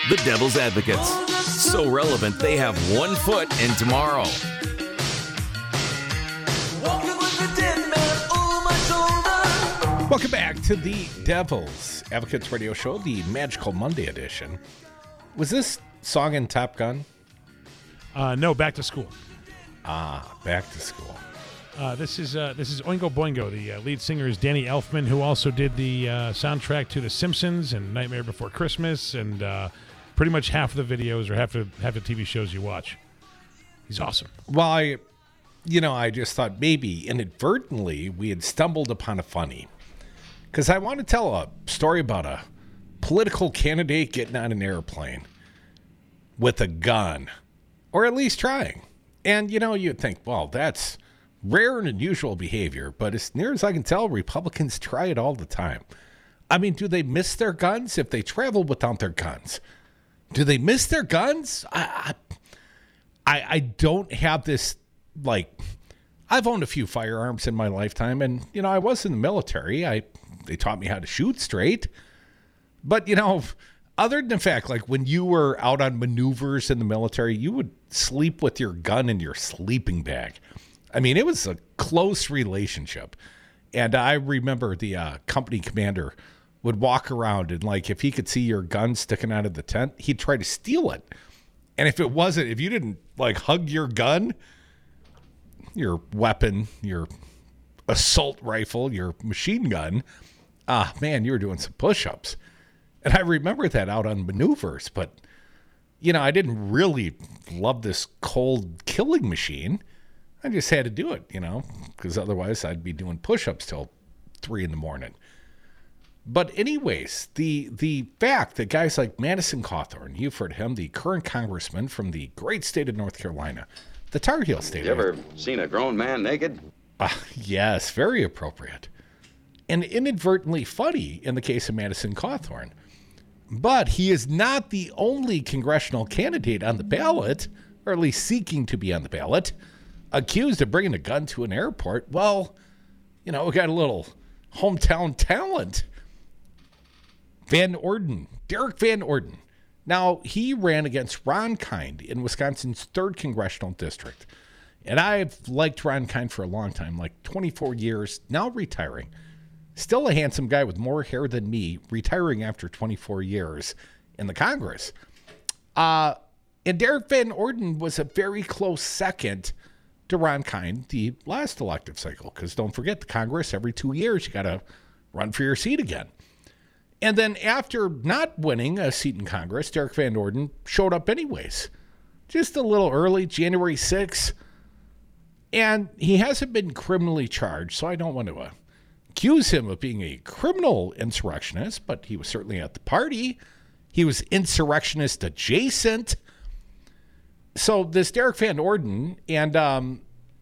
The Devil's Advocates. So relevant, they have 1 foot in tomorrow. Welcome back to the Devil's Advocates Radio Show, the Magical Monday edition. Was this song in Top Gun? No, Back to School. Back to School. This is Oingo Boingo. The lead singer is Danny Elfman, who also did the soundtrack to The Simpsons and Nightmare Before Christmas, and pretty much half of the videos or half the TV shows you watch. He's awesome. Well, I just thought maybe inadvertently we had stumbled upon a funny. Because I want to tell a story about a political candidate getting on an airplane with a gun, or at least trying. And, you'd think, well, that's rare and unusual behavior. But as near as I can tell, Republicans try it all the time. I mean, do they miss their guns if they travel without their guns? Do they miss their guns? I don't have this, I've owned a few firearms in my lifetime, and, I was in the military. They taught me how to shoot straight. But, other than the fact, when you were out on maneuvers in the military, you would sleep with your gun in your sleeping bag. I mean, it was a close relationship. And I remember the company commander would walk around and, if he could see your gun sticking out of the tent, he'd try to steal it. And if you didn't, hug your gun, your weapon, your assault rifle, your machine gun, man, you were doing some push-ups. And I remember that out on maneuvers, but, I didn't really love this cold killing machine. I just had to do it, because otherwise I'd be doing push-ups till 3 a.m. But anyways, the fact that guys like Madison Cawthorn, you've heard him, the current congressman from the great state of North Carolina, the Tar Heel state. You ever seen a grown man naked? Yes, very appropriate. And inadvertently funny in the case of Madison Cawthorn. But he is not the only congressional candidate on the ballot, or at least seeking to be on the ballot, accused of bringing a gun to an airport. Well, we got a little hometown talent. Derek Van Orden. Now, he ran against Ron Kind in Wisconsin's 3rd Congressional District. And I've liked Ron Kind for a long time, 24 years, now retiring. Still a handsome guy with more hair than me, retiring after 24 years in the Congress. And Derek Van Orden was a very close second to Ron Kind the last elective cycle. Because don't forget, the Congress, every 2 years, you got to run for your seat again. And then after not winning a seat in Congress, Derek Van Orden showed up anyways. Just a little early, January 6th. And he hasn't been criminally charged, so I don't want to accuse him of being a criminal insurrectionist, but he was certainly at the party. He was insurrectionist adjacent. So this Derek Van Orden, and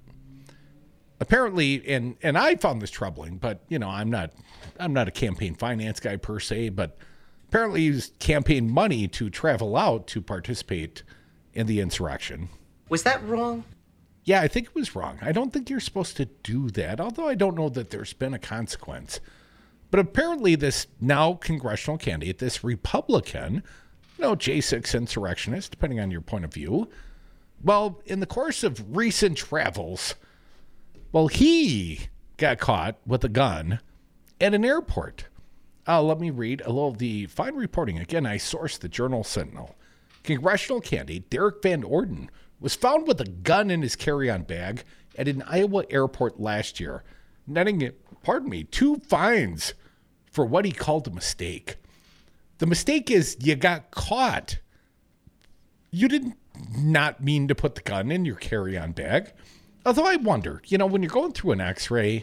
apparently, and I found this troubling, but I'm not a campaign finance guy per se, but apparently he used campaign money to travel out to participate in the insurrection. Was that wrong? Yeah, I think it was wrong. I don't think you're supposed to do that, although I don't know that there's been a consequence. But apparently this now congressional candidate, this Republican, J6 insurrectionist, depending on your point of view, well, in the course of recent travels, well, he got caught with a gun at an airport. Let me read a little of the fine reporting. Again, I sourced the Journal Sentinel. Congressional candidate Derek Van Orden was found with a gun in his carry-on bag at an Iowa airport last year, netting, 2 fines for what he called a mistake. The mistake is you got caught. You didn't not mean to put the gun in your carry-on bag. Although I wonder, when you're going through an X-ray,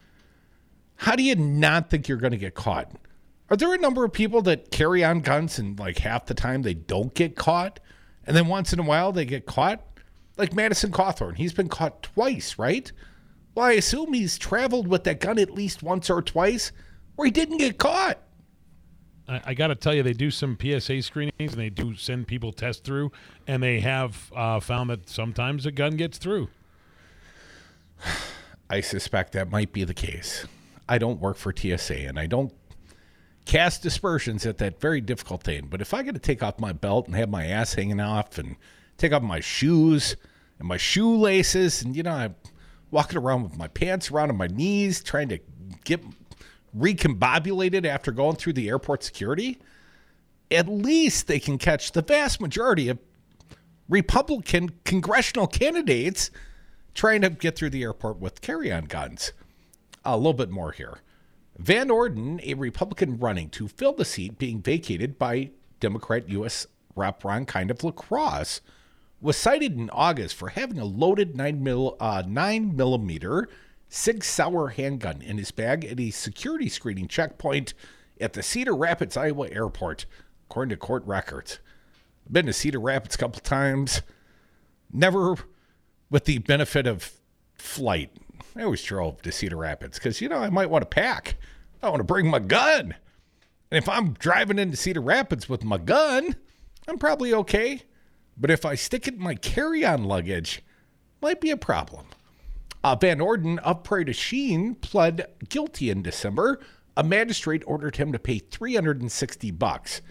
how do you not think you're going to get caught? Are there a number of people that carry on guns and half the time they don't get caught? And then once in a while they get caught? Like Madison Cawthorn, he's been caught twice, right? Well, I assume he's traveled with that gun at least once or twice where he didn't get caught. I got to tell you, they do some PSA screenings, and they do send people tests through, and they have found that sometimes a gun gets through. I suspect that might be the case. I don't work for TSA, and I don't cast aspersions at that very difficult thing. But if I got to take off my belt and have my ass hanging off and take off my shoes and my shoelaces, and, I'm walking around with my pants around on my knees trying to get recombobulated after going through the airport security, at least they can catch the vast majority of Republican congressional candidates trying to get through the airport with carry-on guns. A little bit more here. Van Orden, a Republican running to fill the seat being vacated by Democrat U.S. Rep. Ron Kind of La Crosse, was cited in August for having a loaded 9mm Sig Sauer handgun in his bag at a security screening checkpoint at the Cedar Rapids, Iowa airport, according to court records. I've been to Cedar Rapids a couple times, never with the benefit of flight. I always drove to Cedar Rapids because, I might want to pack. I want to bring my gun. And if I'm driving into Cedar Rapids with my gun, I'm probably okay. But if I stick it in my carry-on luggage, might be a problem. Van Orden of Prairie du Chien pled guilty in December. A magistrate ordered him to pay $360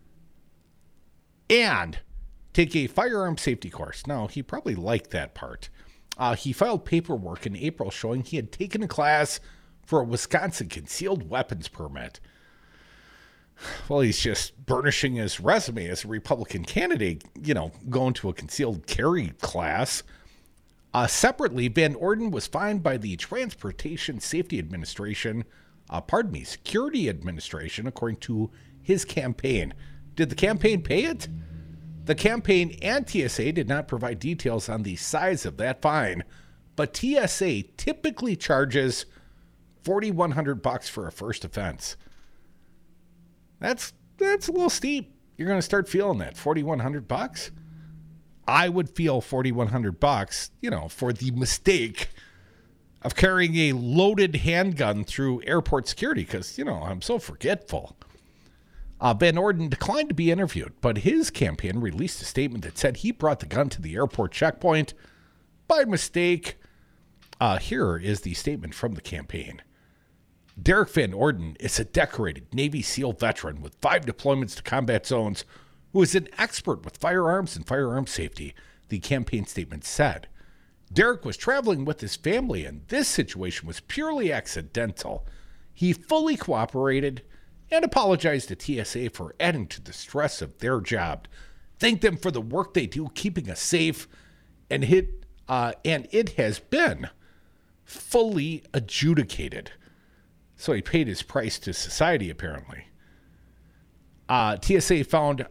and take a firearm safety course. Now, he probably liked that part. He filed paperwork in April showing he had taken a class for a Wisconsin concealed weapons permit. Well, he's just burnishing his resume as a Republican candidate, going to a concealed carry class. Separately, Van Orden was fined by the Transportation Safety Administration, Security Administration, according to his campaign. Did the campaign pay it? The campaign and TSA did not provide details on the size of that fine, but TSA typically charges $4,100 for a first offense. That's a little steep. You're going to start feeling that $4,100. I would feel $4,100, for the mistake of carrying a loaded handgun through airport security because, I'm so forgetful. Van Orden declined to be interviewed, but his campaign released a statement that said he brought the gun to the airport checkpoint by mistake. Here is the statement from the campaign. Derek Van Orden is a decorated Navy SEAL veteran with 5 deployments to combat zones who is an expert with firearms and firearm safety, the campaign statement said. Derek was traveling with his family, and this situation was purely accidental. He fully cooperated and apologized to TSA for adding to the stress of their job. Thank them for the work they do keeping us safe, and it has been fully adjudicated. So he paid his price to society, apparently. TSA found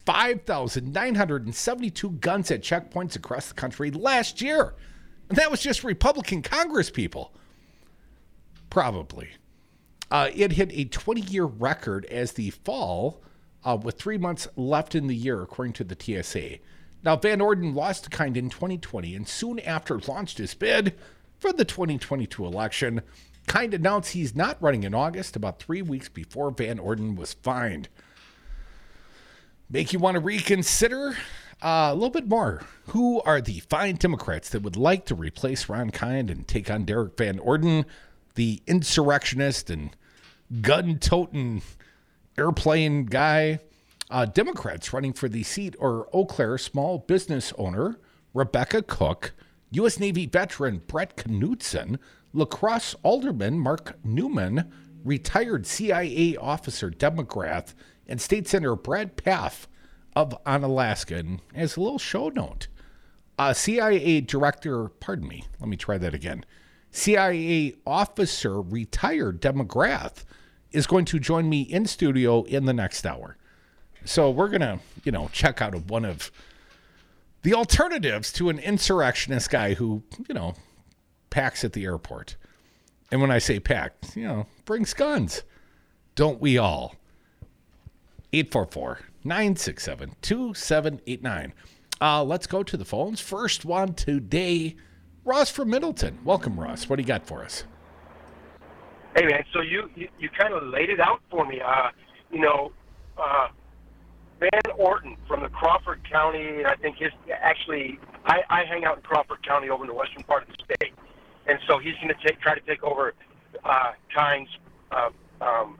5,972 guns at checkpoints across the country last year. And that was just Republican Congress people. Probably. It hit a 20-year record as the fall with 3 months left in the year, according to the TSA. Now, Van Orden lost to Kind in 2020 and soon after launched his bid for the 2022 election. Kind announced he's not running in August, about 3 weeks before Van Orden was fined. Make you want to reconsider a little bit more. Who are the fine Democrats that would like to replace Ron Kind and take on Derek Van Orden, the insurrectionist and gun-toting airplane guy? Democrats running for the seat are Eau Claire small business owner Rebecca Cook, U.S. Navy veteran Brett Knudsen, La Crosse alderman Mark Newman, retired CIA officer Deb McGrath, and State Senator Brad Pfaff of Onalaska. And as a little show note, CIA officer retired Deb McGrath is going to join me in studio in the next hour. So we're going to, check out one of the alternatives to an insurrectionist guy who, packs at the airport. And when I say packed, brings guns. Don't we all? 844-967-2789. Let's go to the phones. First one today, Ross from Middleton. Welcome, Ross. What do you got for us? Hey, man, so you kind of laid it out for me. Van Orden from the Crawford County, and I think I hang out in Crawford County over in the western part of the state. And so he's going to try to take over Kind's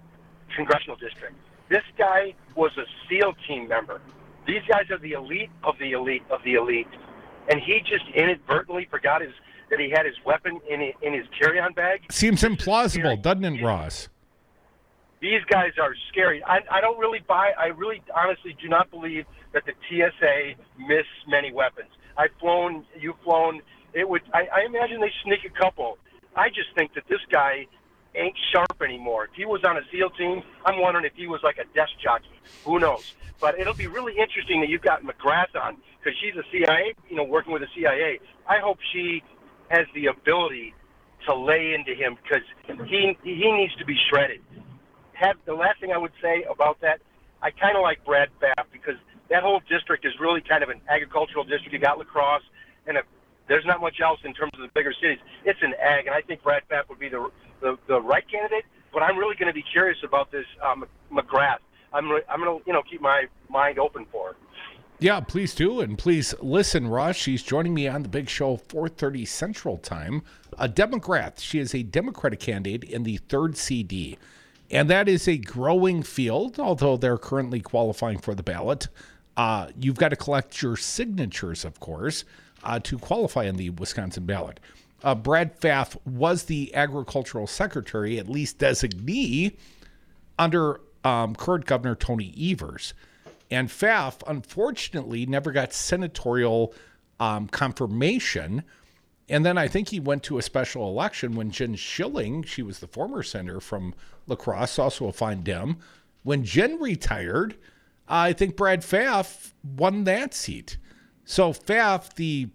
congressional district. This guy was a SEAL team member. These guys are the elite of the elite of the elite. And he just inadvertently forgot that he had his weapon in his carry-on bag. Seems implausible, doesn't it, Ross? These guys are scary. I don't really buy. I really honestly do not believe that the TSA miss many weapons. I've flown. You've flown. I imagine they sneak a couple. I just think that this guy ain't sharp anymore. If he was on a SEAL team, I'm wondering if he was like a desk jockey. Who knows? But it'll be really interesting that you've got McGrath on, because she's a CIA, working with the CIA. I hope she has the ability to lay into him, because he needs to be shredded. The last thing I would say about that, I kind of like Brad Pfaff, because that whole district is really kind of an agricultural district. You got La Crosse, and there's not much else in terms of the bigger cities. It's an ag, and I think Brad Pfaff would be the right candidate. But I'm really going to be curious about this McGrath. I'm going to keep my mind open for it. Yeah, please do, and please listen, Ross. She's joining me on the big show, 4:30 Central Time. Deb McGrath. She is a Democratic candidate in the 3rd CD, and that is a growing field. Although they're currently qualifying for the ballot, you've got to collect your signatures, of course, to qualify in the Wisconsin ballot. Brad Pfaff was the agricultural secretary, at least designee, under current Governor Tony Evers. And Pfaff, unfortunately, never got senatorial confirmation. And then I think he went to a special election when Jen Schilling, she was the former senator from La Crosse, also a fine Dem. When Jen retired, I think Brad Pfaff won that seat. So Pfaff, the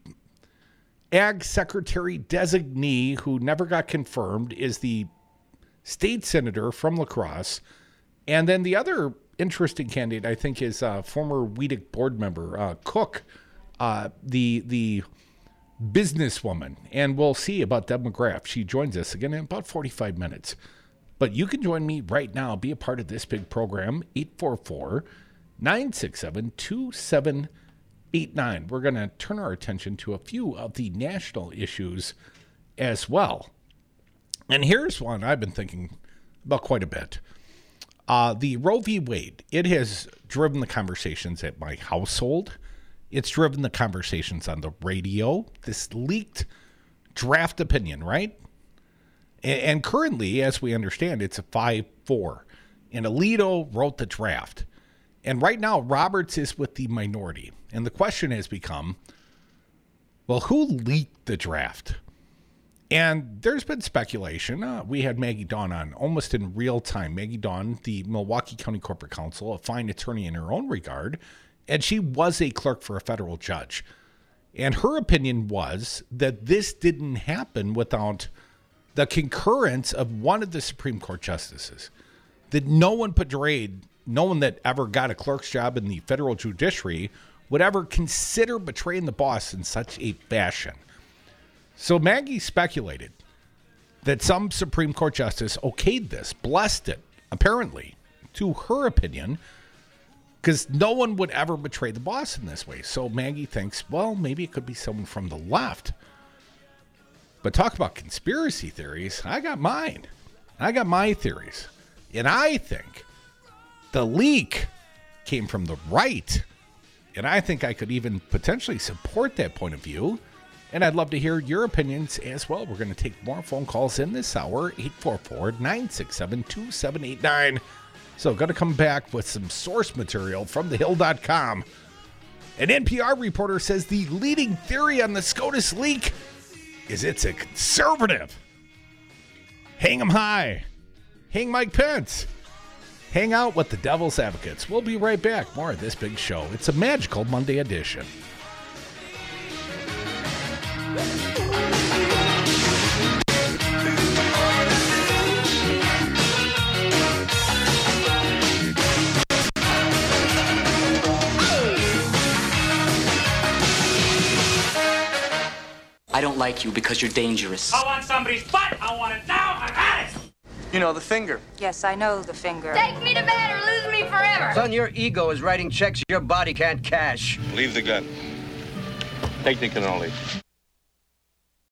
ag secretary designee who never got confirmed, is the state senator from La Crosse. And then the other interesting candidate, I think, is former WEDC board member, Cook, the businesswoman. And we'll see about Deb McGrath. She joins us again in about 45 minutes. But you can join me right now, be a part of this big program, 844-967-2789. We're going to turn our attention to a few of the national issues as well. And here's one I've been thinking about quite a bit. The Roe v. Wade, it has driven the conversations at my household. It's driven the conversations on the radio. This leaked draft opinion, right? And currently, as we understand, it's a 5-4. And Alito wrote the draft. And right now, Roberts is with the minority. And the question has become, well, who leaked the draft? And there's been speculation. We had Maggie Dawn on almost in real time. Maggie Dawn, the Milwaukee County Corporate Counsel, a fine attorney in her own regard, and she was a clerk for a federal judge. And her opinion was that this didn't happen without the concurrence of one of the Supreme Court justices. That no one that ever got a clerk's job in the federal judiciary would ever consider betraying the boss in such a fashion. So Maggie speculated that some Supreme Court justice okayed this, blessed it, apparently, to her opinion, because no one would ever betray the boss in this way. So Maggie thinks, well, maybe it could be someone from the left. But talk about conspiracy theories. I got mine. I got my theories. And I think the leak came from the right. And I think I could even potentially support that point of view. And I'd love to hear your opinions as well. We're going to take more phone calls in this hour, 844-967-2789. So going to come back with some source material from thehill.com. An NPR reporter says the leading theory on the SCOTUS leak is it's a conservative. Hang 'em high. Hang Mike Pence. Hang out with the devil's advocates. We'll be right back. More of this big show. It's a magical Monday edition. I don't like you because you're dangerous. I want somebody's butt. I want it now. I've had it. You know the finger. Yes, I know the finger. Take me to bed or lose me forever. Son, your ego is writing checks your body can't cash. Leave the gun. Take the cannoli.